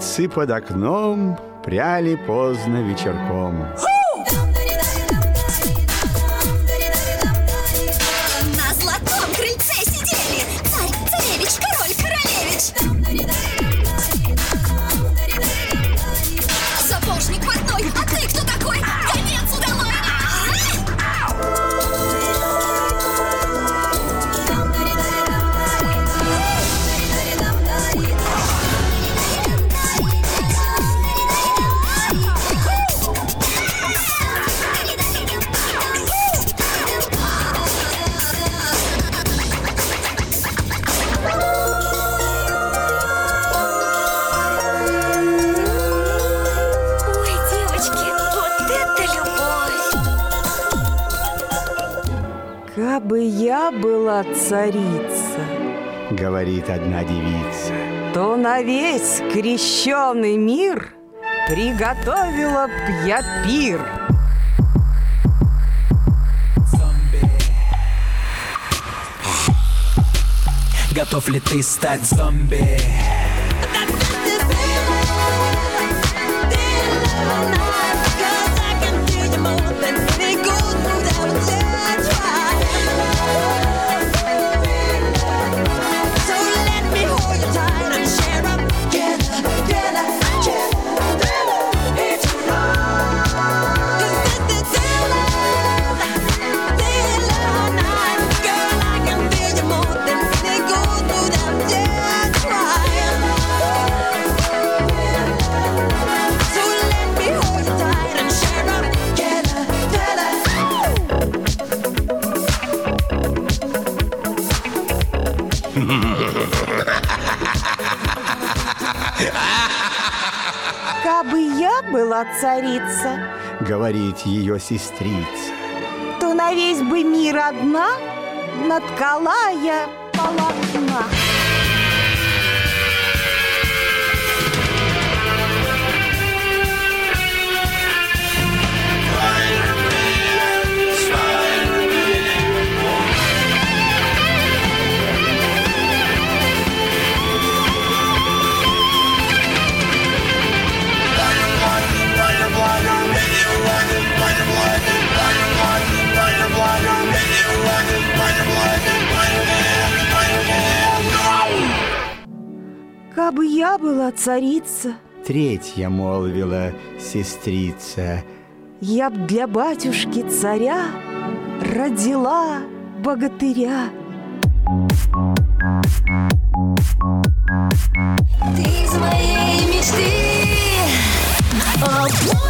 Птицы под окном пряли поздно вечерком. На золотом крыльце сидели царь, царевич, король, королевич. Сапожник портной, а ты кто такой? Конец удалой! Кабы я была царица, Говорит одна девица, то на весь крещеный мир приготовила б я пир. Готов ли ты стать зомби? Кабы я была царица, говорит ее сестрица, то на весь бы мир одна наткала я полотна. Кабы я была царица, третья молвила сестрица, я б для батюшки царя родила богатыря. Ты из моей мечты.